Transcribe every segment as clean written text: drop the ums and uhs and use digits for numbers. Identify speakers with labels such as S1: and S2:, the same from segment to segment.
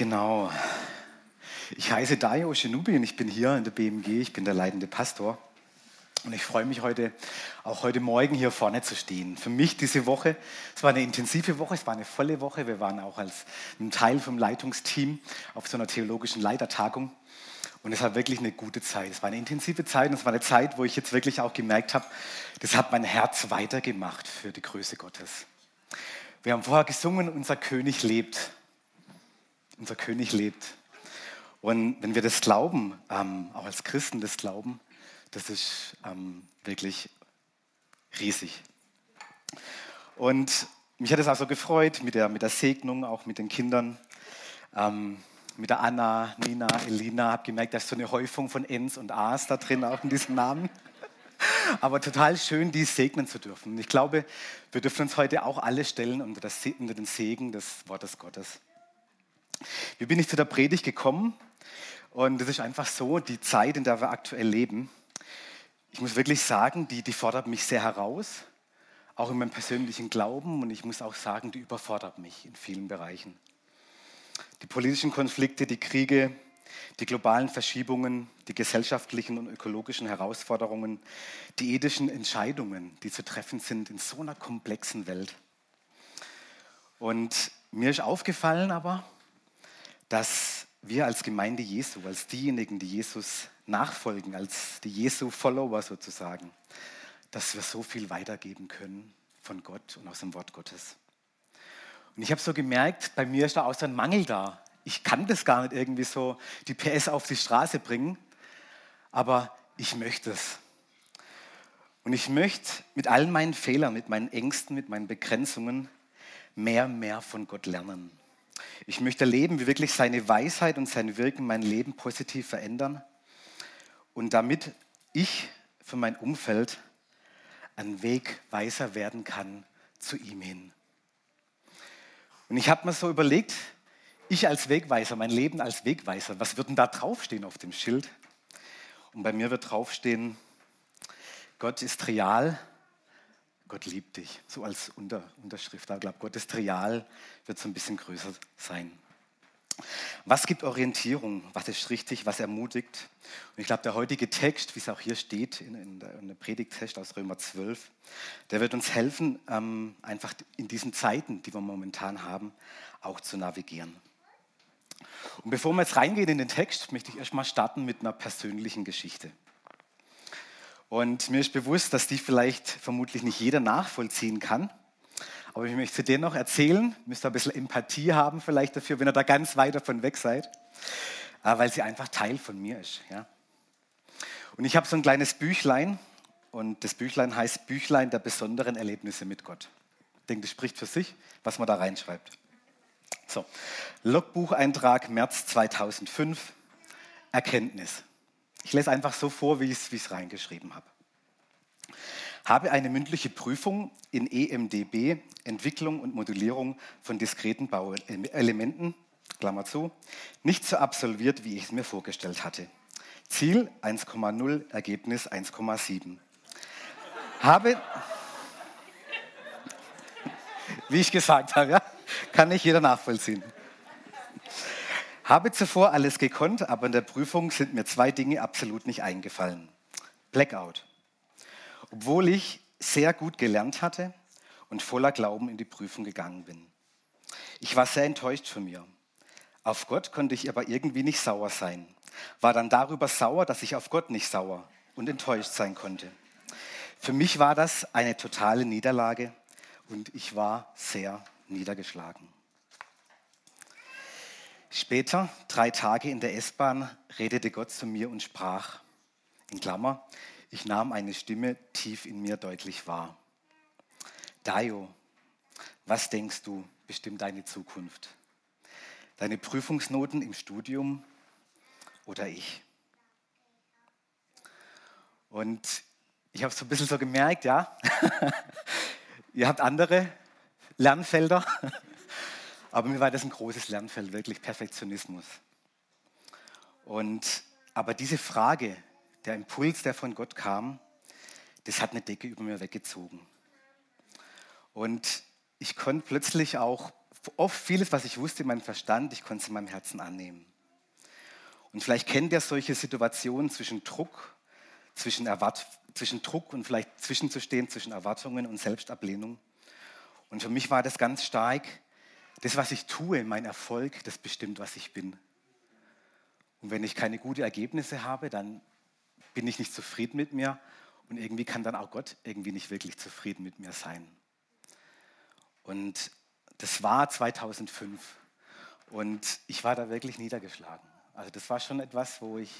S1: Genau. Ich heiße Dayo Shenubi und ich bin hier in der BMG, ich bin der leitende Pastor. Und ich freue mich auch heute Morgen hier vorne zu stehen. Für mich diese Woche, es war eine intensive Woche, es war eine volle Woche. Wir waren auch als ein Teil vom Leitungsteam auf so einer theologischen Leitertagung. Und es war wirklich eine gute Zeit. Es war eine intensive Zeit und es war eine Zeit, wo ich jetzt wirklich auch gemerkt habe, das hat mein Herz weitergemacht für die Größe Gottes. Wir haben vorher gesungen, unser König lebt. Unser König lebt. Und wenn wir das glauben, auch als Christen das glauben, das ist wirklich riesig. Und mich hat es auch so gefreut mit der Segnung, auch mit den Kindern, mit der Anna, Nina, Elina. Habe gemerkt, da ist so eine Häufung von Ns und As da drin, auch in diesem Namen. Aber total schön, die segnen zu dürfen. Und ich glaube, wir dürfen uns heute auch alle stellen unter den Segen des Wortes Gottes. Wie bin ich zu der Predigt gekommen? Und das ist einfach so, die Zeit, in der wir aktuell leben, ich muss wirklich sagen, die fordert mich sehr heraus, auch in meinem persönlichen Glauben. Und ich muss auch sagen, die überfordert mich in vielen Bereichen. Die politischen Konflikte, die Kriege, die globalen Verschiebungen, die gesellschaftlichen und ökologischen Herausforderungen, die ethischen Entscheidungen, die zu treffen sind in so einer komplexen Welt. Und mir ist aufgefallen aber, dass wir als Gemeinde Jesu, als diejenigen, die Jesus nachfolgen, als die Jesu-Follower sozusagen, dass wir so viel weitergeben können von Gott und aus dem Wort Gottes. Und ich habe so gemerkt, bei mir ist da auch so ein Mangel da. Ich kann das gar nicht irgendwie so die PS auf die Straße bringen, aber ich möchte es. Und ich möchte mit all meinen Fehlern, mit meinen Ängsten, mit meinen Begrenzungen mehr von Gott lernen. Ich möchte erleben, wie wirklich seine Weisheit und sein Wirken mein Leben positiv verändern und damit ich für mein Umfeld ein Wegweiser werden kann zu ihm hin. Und ich habe mir so überlegt, ich als Wegweiser, mein Leben als Wegweiser, was wird denn da draufstehen auf dem Schild? Und bei mir wird draufstehen, Gott ist real, Gott liebt dich, so als Unterschrift. Ich glaube, Gott ist real, wird so ein bisschen größer sein. Was gibt Orientierung? Was ist richtig? Was ermutigt? Und ich glaube, der heutige Text, wie es auch hier steht, in der Predigttext aus Römer 12, der wird uns helfen, einfach in diesen Zeiten, die wir momentan haben, auch zu navigieren. Und bevor wir jetzt reingehen in den Text, möchte ich erstmal starten mit einer persönlichen Geschichte. Und mir ist bewusst, dass die vielleicht vermutlich nicht jeder nachvollziehen kann. Aber ich möchte sie dennoch erzählen. Müsst ihr ein bisschen Empathie haben vielleicht dafür, wenn ihr da ganz weit davon weg seid. Weil sie einfach Teil von mir ist. Ja? Und ich habe so ein kleines Büchlein. Und das Büchlein heißt Büchlein der besonderen Erlebnisse mit Gott. Ich denke, das spricht für sich, was man da reinschreibt. So, Logbucheintrag März 2005. Erkenntnis. Ich lese einfach so vor, wie ich es reingeschrieben habe. Habe eine mündliche Prüfung in EMDB, Entwicklung und Modellierung von diskreten Bauelementen, Klammer zu, nicht so absolviert, wie ich es mir vorgestellt hatte. Ziel 1,0, Ergebnis 1,7. Wie ich gesagt habe, ja, kann nicht jeder nachvollziehen. Habe zuvor alles gekonnt, aber in der Prüfung sind mir 2 Dinge absolut nicht eingefallen. Blackout. Obwohl ich sehr gut gelernt hatte und voller Glauben in die Prüfung gegangen bin. Ich war sehr enttäuscht von mir. Auf Gott konnte ich aber irgendwie nicht sauer sein. War dann darüber sauer, dass ich auf Gott nicht sauer und enttäuscht sein konnte. Für mich war das eine totale Niederlage und ich war sehr niedergeschlagen. Später, 3 Tage in der S-Bahn, redete Gott zu mir und sprach, in Klammer, ich nahm eine Stimme tief in mir deutlich wahr. Dayo, was denkst du, bestimmt deine Zukunft? Deine Prüfungsnoten im Studium oder ich? Und ich habe es so ein bisschen so gemerkt, ja, ihr habt andere Lernfelder. Aber mir war das ein großes Lernfeld, wirklich Perfektionismus. Aber diese Frage, der Impuls, der von Gott kam, das hat eine Decke über mir weggezogen. Und ich konnte plötzlich auch oft vieles, was ich wusste in meinem Verstand, ich konnte es in meinem Herzen annehmen. Und vielleicht kennt ihr solche Situationen zwischen Druck und vielleicht zwischenzustehen, zwischen Erwartungen und Selbstablehnung. Und für mich war das ganz stark, das, was ich tue, mein Erfolg, das bestimmt, was ich bin. Und wenn ich keine guten Ergebnisse habe, dann bin ich nicht zufrieden mit mir und irgendwie kann dann auch Gott irgendwie nicht wirklich zufrieden mit mir sein. Und das war 2005 und ich war da wirklich niedergeschlagen. Also das war schon etwas, wo ich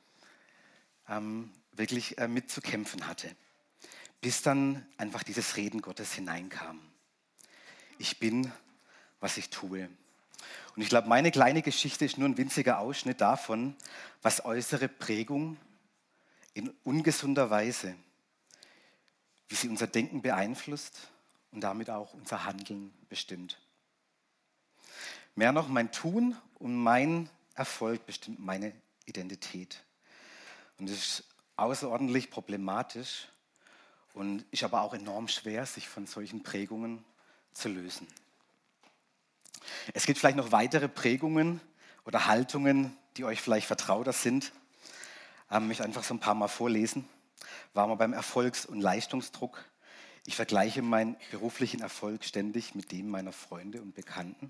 S1: wirklich mit zu kämpfen hatte, bis dann einfach dieses Reden Gottes hineinkam. Ich bin, was ich tue. Und ich glaube, meine kleine Geschichte ist nur ein winziger Ausschnitt davon, was äußere Prägung in ungesunder Weise, wie sie unser Denken beeinflusst und damit auch unser Handeln bestimmt. Mehr noch, mein Tun und mein Erfolg bestimmt meine Identität. Und es ist außerordentlich problematisch und ist aber auch enorm schwer, sich von solchen Prägungen zu lösen. Es gibt vielleicht noch weitere Prägungen oder Haltungen, die euch vielleicht vertrauter sind. Ich möchte einfach so ein paar Mal vorlesen. War mal beim Erfolgs- und Leistungsdruck. Ich vergleiche meinen beruflichen Erfolg ständig mit dem meiner Freunde und Bekannten.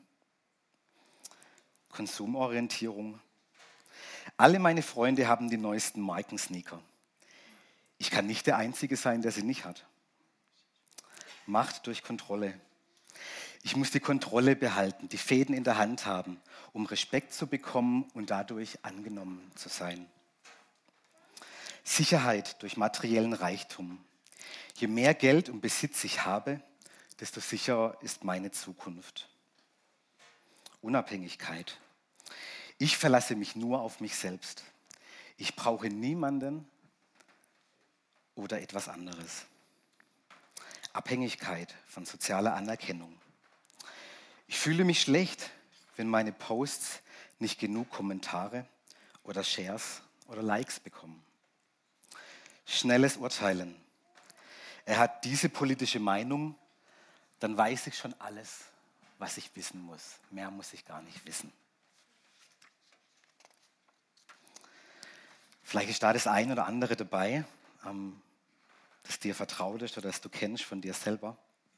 S1: Konsumorientierung. Alle meine Freunde haben die neuesten Markensneaker. Ich kann nicht der Einzige sein, der sie nicht hat. Macht durch Kontrolle. Ich muss die Kontrolle behalten, die Fäden in der Hand haben, um Respekt zu bekommen und dadurch angenommen zu sein. Sicherheit durch materiellen Reichtum. Je mehr Geld und Besitz ich habe, desto sicherer ist meine Zukunft. Unabhängigkeit. Ich verlasse mich nur auf mich selbst. Ich brauche niemanden oder etwas anderes. Abhängigkeit von sozialer Anerkennung. Ich fühle mich schlecht, wenn meine Posts nicht genug Kommentare oder Shares oder Likes bekommen. Schnelles Urteilen. Er hat diese politische Meinung, dann weiß ich schon alles, was ich wissen muss. Mehr muss ich gar nicht wissen. Vielleicht ist da das eine oder andere dabei, das dir vertraut ist oder das du kennst von dir selber.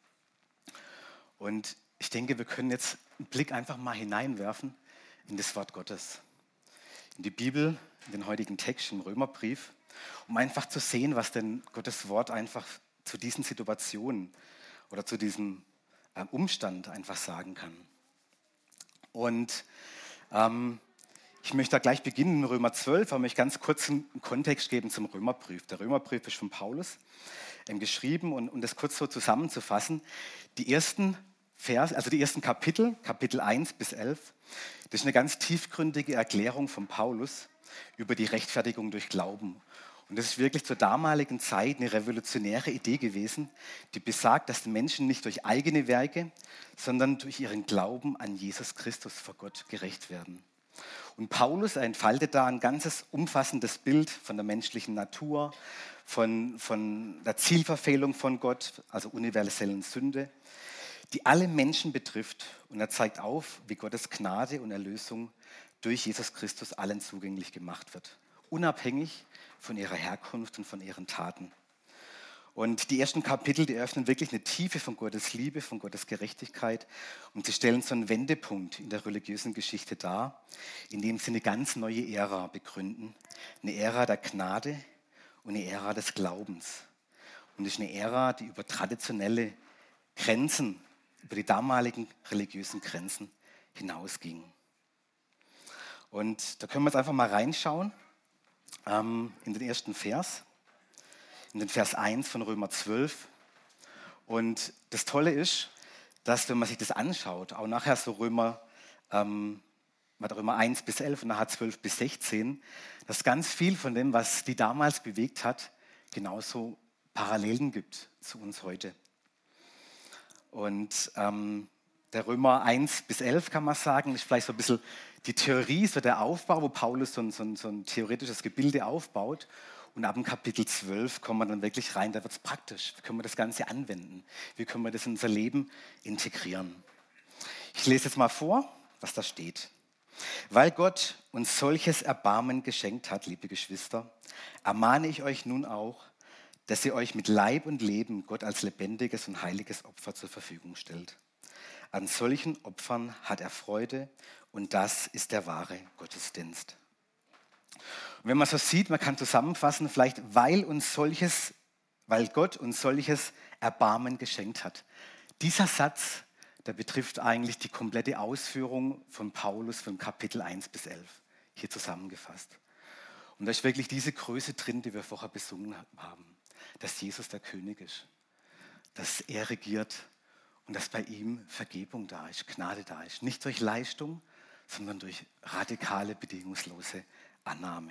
S1: Und ich denke, wir können jetzt einen Blick einfach mal hineinwerfen in das Wort Gottes, in die Bibel, in den heutigen Text im Römerbrief, um einfach zu sehen, was denn Gottes Wort einfach zu diesen Situationen oder zu diesem Umstand einfach sagen kann. Und ich möchte da gleich beginnen in Römer 12, aber möchte ganz kurz einen Kontext geben zum Römerbrief. Der Römerbrief ist von Paulus geschrieben und das kurz so zusammenzufassen. Die ersten Kapitel, Kapitel 1 bis 11, das ist eine ganz tiefgründige Erklärung von Paulus über die Rechtfertigung durch Glauben. Und das ist wirklich zur damaligen Zeit eine revolutionäre Idee gewesen, die besagt, dass die Menschen nicht durch eigene Werke, sondern durch ihren Glauben an Jesus Christus vor Gott gerecht werden. Und Paulus entfaltet da ein ganzes umfassendes Bild von der menschlichen Natur, von der Zielverfehlung von Gott, also universellen Sünde, die alle Menschen betrifft. Und er zeigt auf, wie Gottes Gnade und Erlösung durch Jesus Christus allen zugänglich gemacht wird, unabhängig von ihrer Herkunft und von ihren Taten. Und die ersten Kapitel, die eröffnen wirklich eine Tiefe von Gottes Liebe, von Gottes Gerechtigkeit. Und sie stellen so einen Wendepunkt in der religiösen Geschichte dar, indem sie eine ganz neue Ära begründen. Eine Ära der Gnade und eine Ära des Glaubens. Und es ist eine Ära, die über traditionelle Grenzen, über die damaligen religiösen Grenzen hinausging. Und da können wir jetzt einfach mal reinschauen in den ersten Vers. In den Vers 1 von Römer 12. Und das Tolle ist, dass wenn man sich das anschaut, auch nachher so Römer 1 bis 11 und nachher 12 bis 16, dass ganz viel von dem, was die damals bewegt hat, genauso Parallelen gibt zu uns heute. Und der Römer 1 bis 11 kann man sagen, ist vielleicht so ein bisschen die Theorie, so der Aufbau, wo Paulus so ein theoretisches Gebilde aufbaut. Und ab dem Kapitel 12 kommen wir dann wirklich rein, da wird es praktisch. Wie können wir das Ganze anwenden? Wie können wir das in unser Leben integrieren? Ich lese jetzt mal vor, was da steht. Weil Gott uns solches Erbarmen geschenkt hat, liebe Geschwister, ermahne ich euch nun auch, dass ihr euch mit Leib und Leben Gott als lebendiges und heiliges Opfer zur Verfügung stellt. An solchen Opfern hat er Freude und das ist der wahre Gottesdienst. Und wenn man so sieht, man kann zusammenfassen, vielleicht weil Gott uns solches Erbarmen geschenkt hat. Dieser Satz, der betrifft eigentlich die komplette Ausführung von Paulus von Kapitel 1 bis 11, hier zusammengefasst. Und da ist wirklich diese Größe drin, die wir vorher besungen haben, dass Jesus der König ist, dass er regiert und dass bei ihm Vergebung da ist, Gnade da ist. Nicht durch Leistung, sondern durch radikale, bedingungslose Annahme.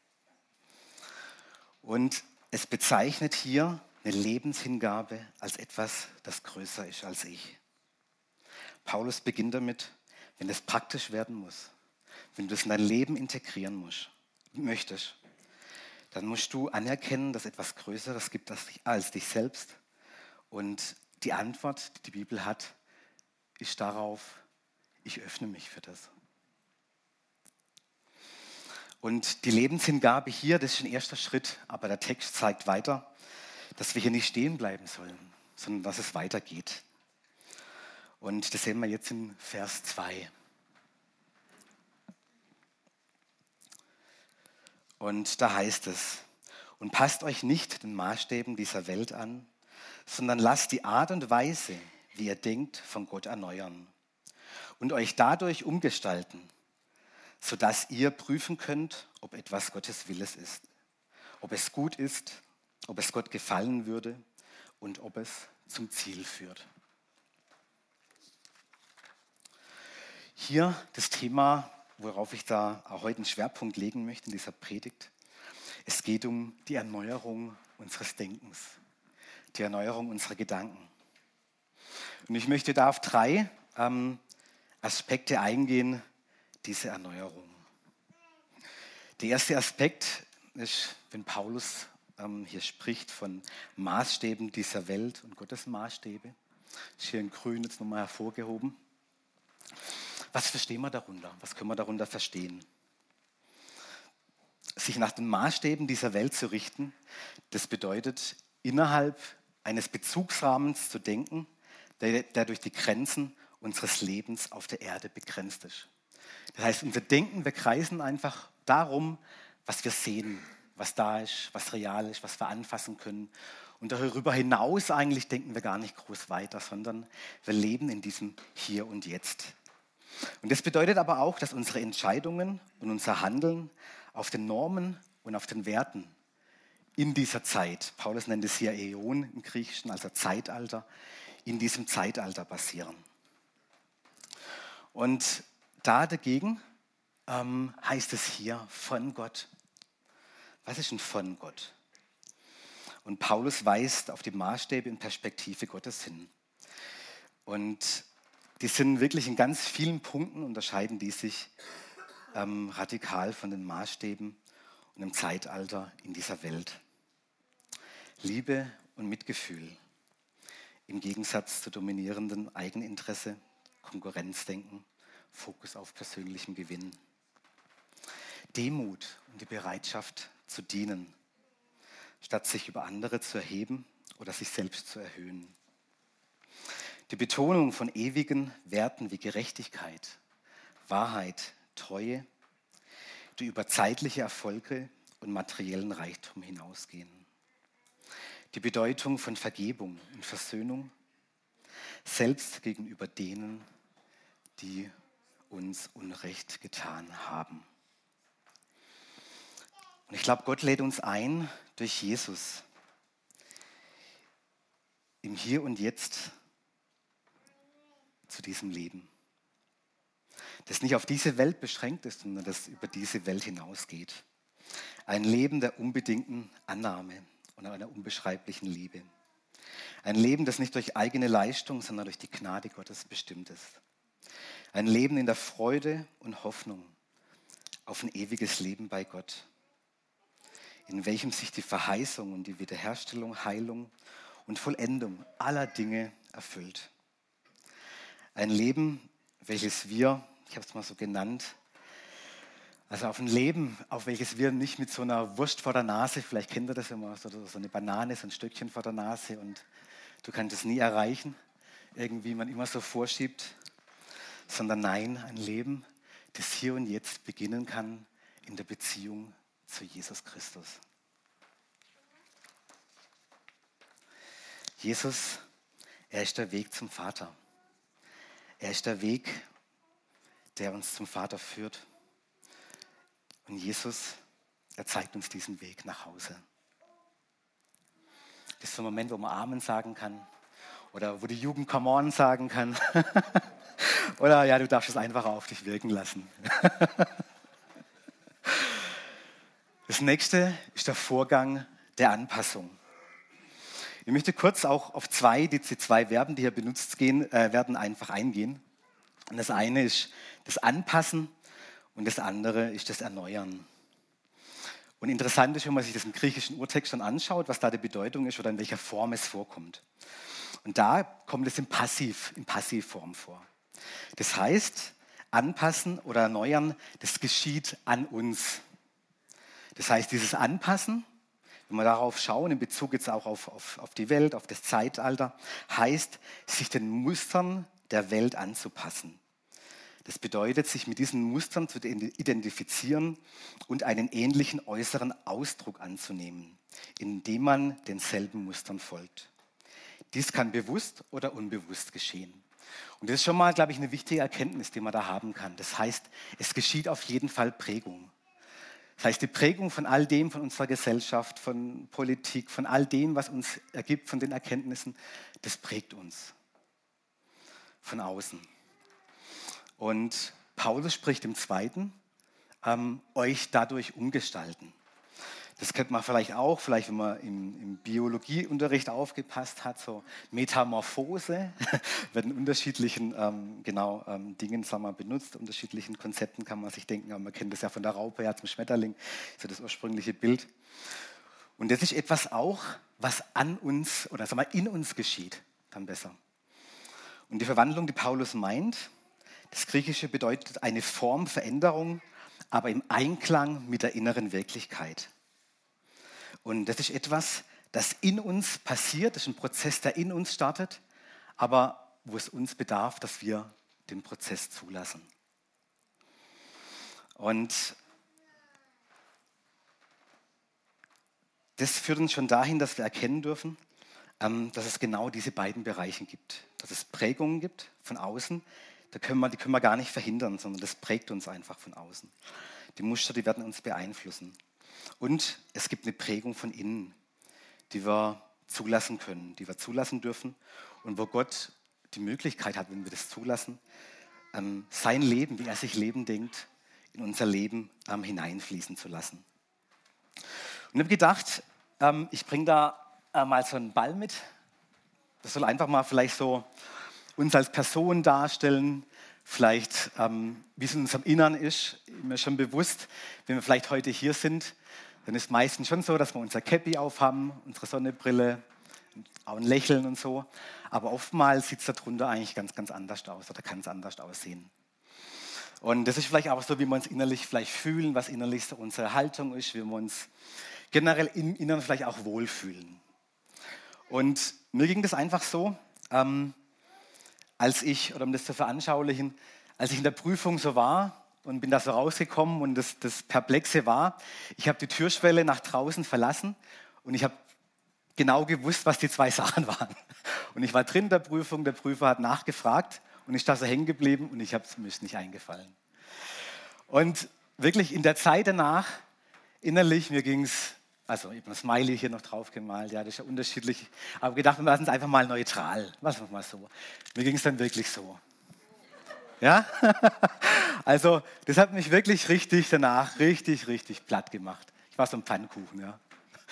S1: Und es bezeichnet hier eine Lebenshingabe als etwas, das größer ist als ich. Paulus beginnt damit, wenn es praktisch werden muss, wenn du es in dein Leben integrieren möchtest, dann musst du anerkennen, dass es etwas Größeres gibt als dich selbst. Und die Antwort, die die Bibel hat, ist darauf, ich öffne mich für das. Und die Lebenshingabe hier, das ist ein erster Schritt, aber der Text zeigt weiter, dass wir hier nicht stehen bleiben sollen, sondern dass es weitergeht. Und das sehen wir jetzt in Vers 2. Und da heißt es, und passt euch nicht den Maßstäben dieser Welt an, sondern lasst die Art und Weise, wie ihr denkt, von Gott erneuern und euch dadurch umgestalten, sodass ihr prüfen könnt, ob etwas Gottes Wille ist, ob es gut ist, ob es Gott gefallen würde und ob es zum Ziel führt. Hier das Thema, worauf ich da auch heute einen Schwerpunkt legen möchte in dieser Predigt. Es geht um die Erneuerung unseres Denkens, die Erneuerung unserer Gedanken. Und ich möchte da auf 3 Aspekte eingehen, diese Erneuerung. Der erste Aspekt ist, wenn Paulus hier spricht von Maßstäben dieser Welt und Gottes Maßstäbe. Das ist hier in grün jetzt nochmal hervorgehoben. Was verstehen wir darunter? Was können wir darunter verstehen? Sich nach den Maßstäben dieser Welt zu richten, das bedeutet, innerhalb eines Bezugsrahmens zu denken, der durch die Grenzen unseres Lebens auf der Erde begrenzt ist. Das heißt, unser Denken, wir kreisen einfach darum, was wir sehen, was da ist, was real ist, was wir anfassen können. Und darüber hinaus eigentlich denken wir gar nicht groß weiter, sondern wir leben in diesem Hier und Jetzt. Und das bedeutet aber auch, dass unsere Entscheidungen und unser Handeln auf den Normen und auf den Werten in dieser Zeit, Paulus nennt es hier Äon im Griechischen, also Zeitalter, in diesem Zeitalter basieren. Und da dagegen heißt es hier von Gott. Was ist denn von Gott? Und Paulus weist auf die Maßstäbe und Perspektive Gottes hin. Und die sind wirklich in ganz vielen Punkten, unterscheiden die sich radikal von den Maßstäben und dem Zeitalter in dieser Welt. Liebe und Mitgefühl im Gegensatz zu dominierenden Eigeninteresse, Konkurrenzdenken, Fokus auf persönlichem Gewinn. Demut und die Bereitschaft zu dienen, statt sich über andere zu erheben oder sich selbst zu erhöhen. Die Betonung von ewigen Werten wie Gerechtigkeit, Wahrheit, Treue, die über zeitliche Erfolge und materiellen Reichtum hinausgehen. Die Bedeutung von Vergebung und Versöhnung, selbst gegenüber denen, die uns Unrecht getan haben. Und ich glaube, Gott lädt uns ein, durch Jesus im Hier und Jetzt zu diesem Leben, das nicht auf diese Welt beschränkt ist, sondern das über diese Welt hinausgeht. Ein Leben der unbedingten Annahme und einer unbeschreiblichen Liebe. Ein Leben, das nicht durch eigene Leistung, sondern durch die Gnade Gottes bestimmt ist. Ein Leben in der Freude und Hoffnung auf ein ewiges Leben bei Gott, in welchem sich die Verheißung und die Wiederherstellung, Heilung und Vollendung aller Dinge erfüllt. Ein Leben, welches wir, ich habe es mal so genannt, also auf ein Leben, auf welches wir nicht mit so einer Wurst vor der Nase, vielleicht kennt ihr das immer, so eine Banane, so ein Stückchen vor der Nase und du kannst es nie erreichen, irgendwie man immer so vorschiebt, sondern nein, ein Leben, das hier und jetzt beginnen kann in der Beziehung zu Jesus Christus. Jesus, er ist der Weg zum Vater. Er ist der Weg, der uns zum Vater führt. Und Jesus, er zeigt uns diesen Weg nach Hause. Das ist so ein Moment, wo man Amen sagen kann oder wo die Jugend Come on sagen kann. Oder ja, du darfst es einfach auf dich wirken lassen. Das nächste ist der Vorgang der Anpassung. Ich möchte kurz auch auf die zwei Verben, die hier benutzt werden, einfach eingehen. Und das eine ist das Anpassen und das andere ist das Erneuern. Und interessant ist, wenn man sich das im griechischen Urtext dann anschaut, was da die Bedeutung ist oder in welcher Form es vorkommt. Und da kommt es in Passivform vor. Das heißt, anpassen oder erneuern, das geschieht an uns. Das heißt, dieses Anpassen, wenn wir darauf schauen, in Bezug jetzt auch auf die Welt, auf das Zeitalter, heißt, sich den Mustern der Welt anzupassen. Das bedeutet, sich mit diesen Mustern zu identifizieren und einen ähnlichen äußeren Ausdruck anzunehmen, indem man denselben Mustern folgt. Dies kann bewusst oder unbewusst geschehen. Und das ist schon mal, glaube ich, eine wichtige Erkenntnis, die man da haben kann. Das heißt, es geschieht auf jeden Fall Prägung. Das heißt, die Prägung von all dem, von unserer Gesellschaft, von Politik, von all dem, was uns ergibt, von den Erkenntnissen, das prägt uns von außen. Und Paulus spricht im Zweiten, euch dadurch umgestalten. Das kennt man vielleicht auch, wenn man im Biologieunterricht aufgepasst hat, so Metamorphose werden in unterschiedlichen Dingen benutzt, unterschiedlichen Konzepten kann man sich denken, aber man kennt das ja von der Raupe zum Schmetterling, so das ursprüngliche Bild. Und das ist etwas auch, was an uns oder in uns geschieht, dann besser. Und die Verwandlung, die Paulus meint, das Griechische bedeutet eine Formveränderung, aber im Einklang mit der inneren Wirklichkeit. Und das ist etwas, das in uns passiert, das ist ein Prozess, der in uns startet, aber wo es uns bedarf, dass wir den Prozess zulassen. Und das führt uns schon dahin, dass wir erkennen dürfen, dass es genau diese beiden Bereiche gibt. Dass es Prägungen gibt von außen, die können wir gar nicht verhindern, sondern das prägt uns einfach von außen. Die Muster, die werden uns beeinflussen. Und es gibt eine Prägung von innen, die wir zulassen können, die wir zulassen dürfen und wo Gott die Möglichkeit hat, wenn wir das zulassen, sein Leben, wie er sich Leben denkt, in unser Leben hineinfließen zu lassen. Und ich habe gedacht, ich bringe da mal so einen Ball mit. Das soll einfach mal vielleicht so uns als Person darstellen, vielleicht wie es in unserem Innern ist. Mir schon bewusst, wenn wir vielleicht heute hier sind, dann ist meistens schon so, dass wir unser Käppi aufhaben, unsere Sonnenbrille, auch ein Lächeln und so. Aber oftmals sieht es darunter eigentlich ganz, ganz anders aus oder kann es anders aussehen. Und das ist vielleicht auch so, wie wir uns innerlich vielleicht fühlen, was innerlich so unsere Haltung ist, wie wir uns generell im Inneren vielleicht auch wohlfühlen. Und mir ging das einfach so, um das zu veranschaulichen, als ich in der Prüfung so war und bin da so rausgekommen und das Perplexe war, ich habe die Türschwelle nach draußen verlassen und ich habe genau gewusst, was die zwei Sachen waren. Und ich war drin in der Prüfung, der Prüfer hat nachgefragt und ich da so hängen geblieben und mir ist nicht eingefallen. Und wirklich in der Zeit danach, innerlich, mir ging es, also ich habe ein Smiley hier noch drauf gemalt, ja, das ist ja unterschiedlich, aber gedacht, wir lassen es einfach mal neutral, lassen wir es mal so. Mir ging es dann wirklich so. Ja? Also das hat mich wirklich richtig danach richtig platt gemacht. Ich war so ein Pfannkuchen, ja.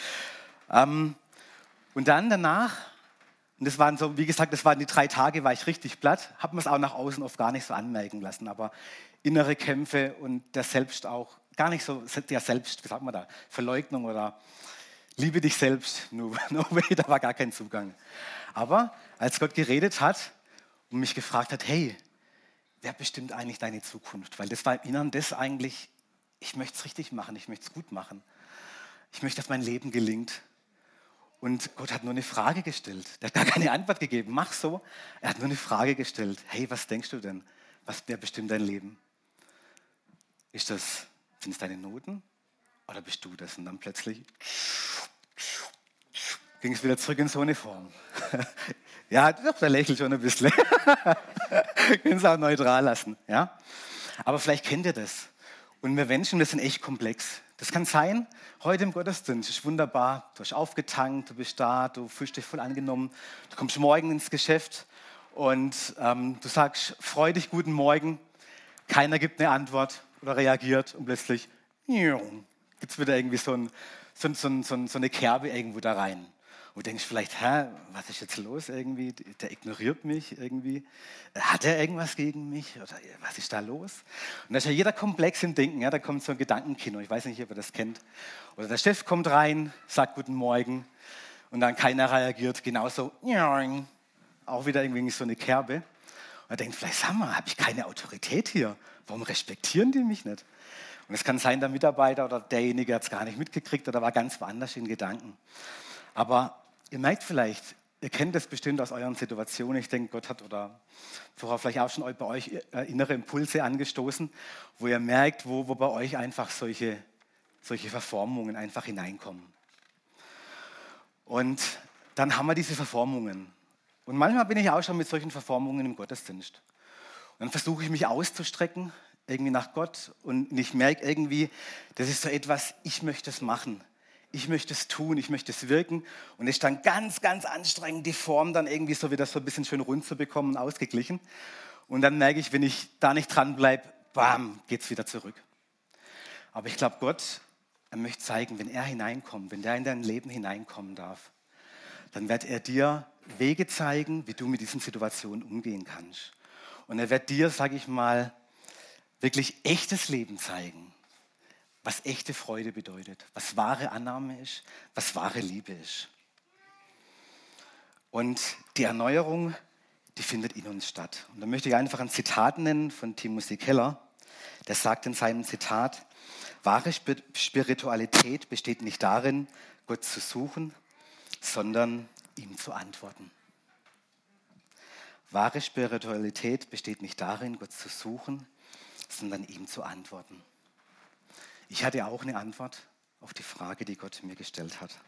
S1: Und dann danach, und das waren so, wie gesagt, das waren die 3 Tage, war ich richtig platt, habe mir es auch nach außen oft gar nicht so anmerken lassen, aber innere Kämpfe und der Selbst auch, gar nicht so, der Selbst, wie sagt man da, Verleugnung oder liebe dich selbst, no way, da war gar kein Zugang. Aber als Gott geredet hat und mich gefragt hat, hey, wer bestimmt eigentlich deine Zukunft? Weil das war im Inneren das eigentlich, ich möchte es richtig machen, ich möchte es gut machen. Ich möchte, dass mein Leben gelingt. Und Gott hat nur eine Frage gestellt. Der hat gar keine Antwort gegeben. Mach so. Er hat nur eine Frage gestellt. Hey, was denkst du denn? Wer bestimmt dein Leben? Sind es deine Noten? Oder bist du das? Und dann plötzlich ging es wieder zurück in so eine Form. Ja, doch, der lächelt schon ein bisschen. Können es auch neutral lassen. Ja? Aber vielleicht kennt ihr das. Und wir Menschen, wir sind echt komplex. Das kann sein, heute im Gottesdienst ist wunderbar. Du hast aufgetankt, du bist da, du fühlst dich voll angenommen. Du kommst morgen ins Geschäft und du sagst freudig guten Morgen. Keiner gibt eine Antwort oder reagiert und plötzlich gibt es wieder irgendwie so eine Kerbe irgendwo da rein. Und du denkst vielleicht, was ist jetzt los irgendwie? Der ignoriert mich irgendwie. Hat er irgendwas gegen mich? Oder was ist da los? Und da ist ja jeder komplex im Denken. Ja? Da kommt so ein Gedankenkino. Ich weiß nicht, ob ihr das kennt. Oder der Chef kommt rein, sagt Guten Morgen und dann keiner reagiert. Genauso, auch wieder irgendwie so eine Kerbe. Und er denkt vielleicht, sag mal, habe ich keine Autorität hier? Warum respektieren die mich nicht? Und es kann sein, der Mitarbeiter oder derjenige hat es gar nicht mitgekriegt oder war ganz woanders in Gedanken. Aber ihr merkt vielleicht, ihr kennt das bestimmt aus euren Situationen. Ich denke, Gott hat oder vorher vielleicht auch schon bei euch innere Impulse angestoßen, wo ihr merkt, wo bei euch einfach solche Verformungen einfach hineinkommen. Und dann haben wir diese Verformungen. Und manchmal bin ich auch schon mit solchen Verformungen im Gottesdienst. Und dann versuche ich mich auszustrecken, irgendwie nach Gott. Und ich merke irgendwie, das ist so etwas, ich möchte es machen. Ich möchte es tun, ich möchte es wirken. Und es ist dann ganz, ganz anstrengend, die Form dann irgendwie so wieder so ein bisschen schön rund zu bekommen, ausgeglichen. Und dann merke ich, wenn ich da nicht dranbleibe, bam, geht es wieder zurück. Aber ich glaube, Gott, er möchte zeigen, wenn er hineinkommt, wenn der in dein Leben hineinkommen darf, dann wird er dir Wege zeigen, wie du mit diesen Situationen umgehen kannst. Und er wird dir, sage ich mal, wirklich echtes Leben zeigen, was echte Freude bedeutet, was wahre Annahme ist, was wahre Liebe ist. Und die Erneuerung, die findet in uns statt. Und da möchte ich einfach ein Zitat nennen von Timothy Keller. Der sagt in seinem Zitat, wahre Spiritualität besteht nicht darin, Gott zu suchen, sondern ihm zu antworten. Wahre Spiritualität besteht nicht darin, Gott zu suchen, sondern ihm zu antworten. Ich hatte auch eine Antwort auf die Frage, die Gott mir gestellt hat.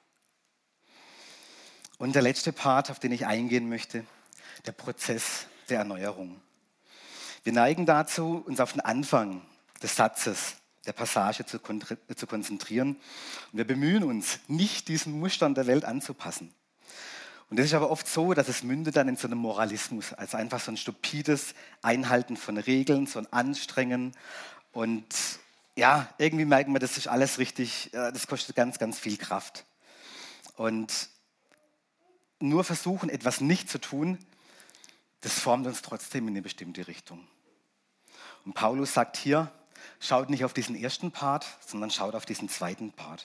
S1: Und der letzte Part, auf den ich eingehen möchte, der Prozess der Erneuerung. Wir neigen dazu, uns auf den Anfang des Satzes, der Passage zu konzentrieren. Und wir bemühen uns, nicht diesen Mustern der Welt anzupassen. Und es ist aber oft so, dass es mündet dann in so einem Moralismus, also einfach so ein stupides Einhalten von Regeln, so ein Anstrengen. Und ja, irgendwie merken wir, das ist alles richtig, das kostet ganz, ganz viel Kraft. Und nur versuchen, etwas nicht zu tun, das formt uns trotzdem in eine bestimmte Richtung. Und Paulus sagt hier, schaut nicht auf diesen ersten Part, sondern schaut auf diesen zweiten Part.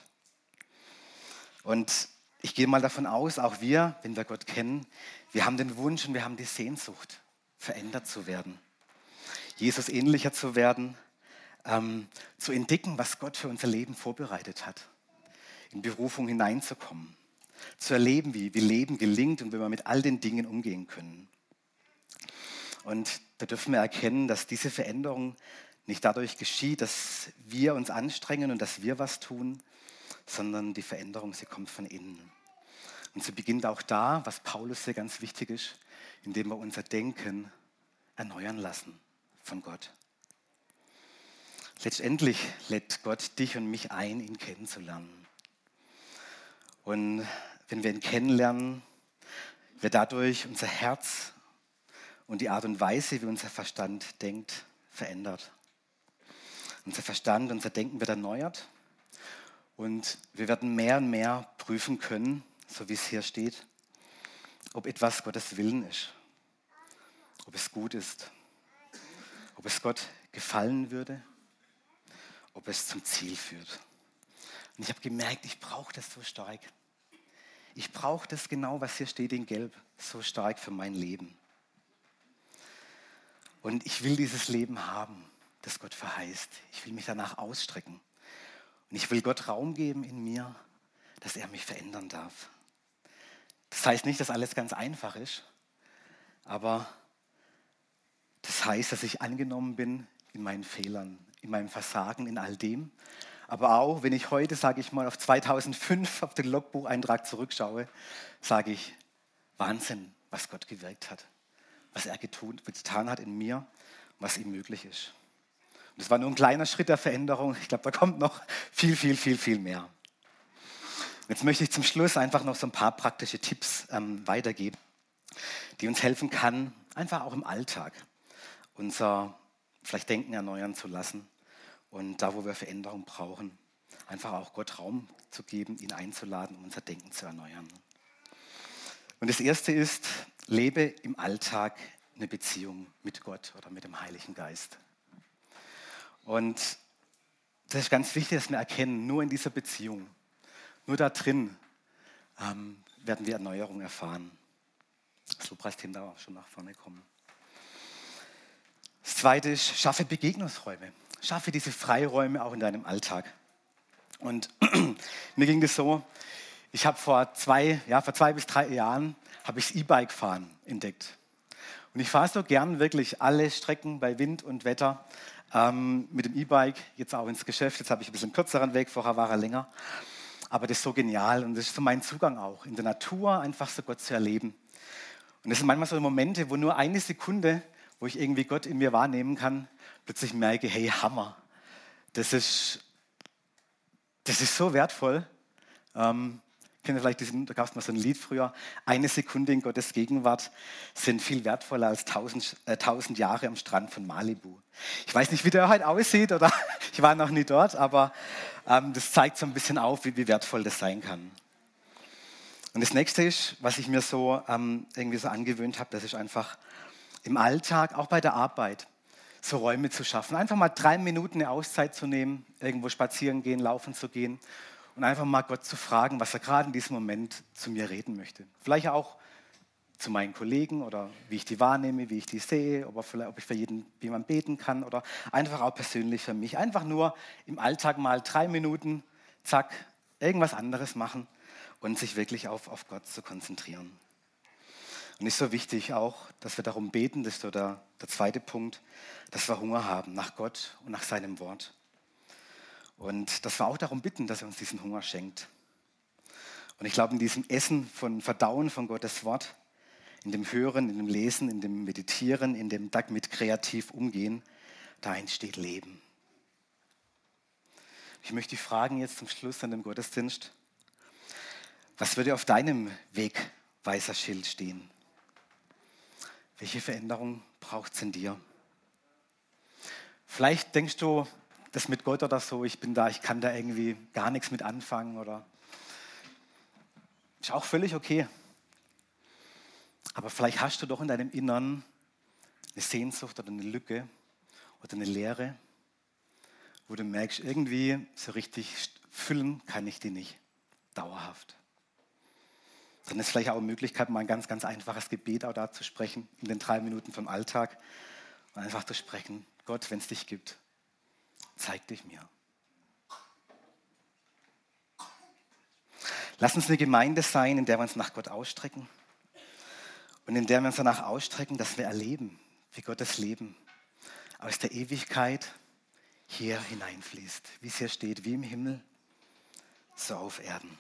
S1: Und ich gehe mal davon aus, auch wir, wenn wir Gott kennen, wir haben den Wunsch und wir haben die Sehnsucht, verändert zu werden. Jesus ähnlicher zu werden, zu entdecken, was Gott für unser Leben vorbereitet hat. In Berufung hineinzukommen, zu erleben, wie Leben gelingt und wie wir mit all den Dingen umgehen können. Und da dürfen wir erkennen, dass diese Veränderung nicht dadurch geschieht, dass wir uns anstrengen und dass wir was tun, sondern die Veränderung, sie kommt von innen. Und sie beginnt auch da, was Paulus sehr ganz wichtig ist, indem wir unser Denken erneuern lassen von Gott. Letztendlich lädt Gott dich und mich ein, ihn kennenzulernen. Und wenn wir ihn kennenlernen, wird dadurch unser Herz und die Art und Weise, wie unser Verstand denkt, verändert. Unser Verstand, unser Denken wird erneuert und wir werden mehr und mehr prüfen können, so wie es hier steht, ob etwas Gottes Willen ist, ob es gut ist, ob es Gott gefallen würde, ob es zum Ziel führt. Und ich habe gemerkt, ich brauche das so stark. Ich brauche das genau, was hier steht in Gelb, so stark für mein Leben. Und ich will dieses Leben haben, das Gott verheißt. Ich will mich danach ausstrecken. Und ich will Gott Raum geben in mir, dass er mich verändern darf. Das heißt nicht, dass alles ganz einfach ist, aber das heißt, dass ich angenommen bin in meinen Fehlern, in meinem Versagen, in all dem. Aber auch, wenn ich heute, sage ich mal, auf 2005, auf den Logbucheintrag zurückschaue, sage ich, Wahnsinn, was Gott gewirkt hat, was er getan hat in mir, was ihm möglich ist. Und das war nur ein kleiner Schritt der Veränderung. Ich glaube, da kommt noch viel, viel, viel, viel mehr. Jetzt möchte ich zum Schluss einfach noch so ein paar praktische Tipps weitergeben, die uns helfen kann, einfach auch im Alltag unser vielleicht Denken erneuern zu lassen und da, wo wir Veränderung brauchen, einfach auch Gott Raum zu geben, ihn einzuladen, um unser Denken zu erneuern. Und das Erste ist, lebe im Alltag eine Beziehung mit Gott oder mit dem Heiligen Geist. Und das ist ganz wichtig, dass wir erkennen, nur in dieser Beziehung, nur da drin werden wir Erneuerung erfahren. Das Lobpreisteam darf auch schon nach vorne kommen. Das Zweite ist, schaffe Begegnungsräume. Schaffe diese Freiräume auch in deinem Alltag. Und mir ging das so, ich habe vor 2 bis 3 Jahren habe ich das E-Bike fahren entdeckt. Und ich fahre so gern wirklich alle Strecken bei Wind und Wetter mit dem E-Bike, jetzt auch ins Geschäft. Jetzt habe ich ein bisschen kürzeren Weg, vorher war er länger. Aber das ist so genial und das ist so mein Zugang auch, in der Natur einfach so Gott zu erleben. Und das sind manchmal so Momente, wo nur eine Sekunde, wo ich irgendwie Gott in mir wahrnehmen kann, plötzlich merke, hey, Hammer, das ist so wertvoll. Kennt ihr vielleicht da gab es mal so ein Lied früher, 1 Sekunde in Gottes Gegenwart sind viel wertvoller als 1000 Jahre am Strand von Malibu. Ich weiß nicht, wie der heute aussieht, oder ich war noch nie dort, aber das zeigt so ein bisschen auf, wie wertvoll das sein kann. Und das Nächste ist, was ich mir so irgendwie so angewöhnt habe, das ist einfach im Alltag, auch bei der Arbeit, so Räume zu schaffen. Einfach mal 3 Minuten eine Auszeit zu nehmen, irgendwo spazieren gehen, laufen zu gehen und einfach mal Gott zu fragen, was er gerade in diesem Moment zu mir reden möchte. Vielleicht auch zu meinen Kollegen oder wie ich die wahrnehme, wie ich die sehe, ob ich für jemanden beten kann oder einfach auch persönlich für mich. Einfach nur im Alltag mal 3 Minuten, zack, irgendwas anderes machen und sich wirklich auf Gott zu konzentrieren. Und es ist so wichtig auch, dass wir darum beten, das ist so der zweite Punkt, dass wir Hunger haben nach Gott und nach seinem Wort. Und dass wir auch darum bitten, dass er uns diesen Hunger schenkt. Und ich glaube, in diesem Essen von Verdauen von Gottes Wort, in dem Hören, in dem Lesen, in dem Meditieren, in dem damit kreativ umgehen, da entsteht Leben. Ich möchte dich fragen jetzt zum Schluss an dem Gottesdienst, was würde auf deinem Wegweiserschild stehen? Welche Veränderung braucht es in dir? Vielleicht denkst du, das mit Gott oder so, ich kann da irgendwie gar nichts mit anfangen oder ist auch völlig okay. Aber vielleicht hast du doch in deinem Innern eine Sehnsucht oder eine Lücke oder eine Leere, wo du merkst, irgendwie so richtig füllen kann ich die nicht, dauerhaft. Dann ist vielleicht auch eine Möglichkeit, mal ein ganz, ganz einfaches Gebet auch da zu sprechen, in den 3 Minuten vom Alltag und einfach zu sprechen, Gott, wenn es dich gibt, zeig dich mir. Lass uns eine Gemeinde sein, in der wir uns nach Gott ausstrecken und in der wir uns danach ausstrecken, dass wir erleben, wie Gottes Leben aus der Ewigkeit hier hineinfließt, wie es hier steht, wie im Himmel, so auf Erden.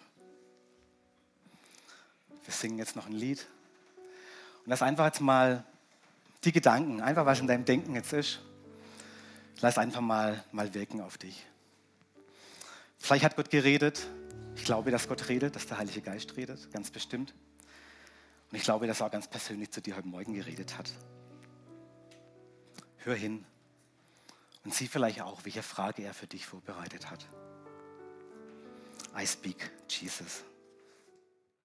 S1: Wir singen jetzt noch ein Lied und lass einfach jetzt mal die Gedanken, einfach was in deinem Denken jetzt ist, lass einfach mal wirken auf dich. Vielleicht hat Gott geredet. Ich glaube, dass Gott redet, dass der Heilige Geist redet, ganz bestimmt. Und ich glaube, dass er auch ganz persönlich zu dir heute Morgen geredet hat. Hör hin und sieh vielleicht auch, welche Frage er für dich vorbereitet hat. I speak Jesus.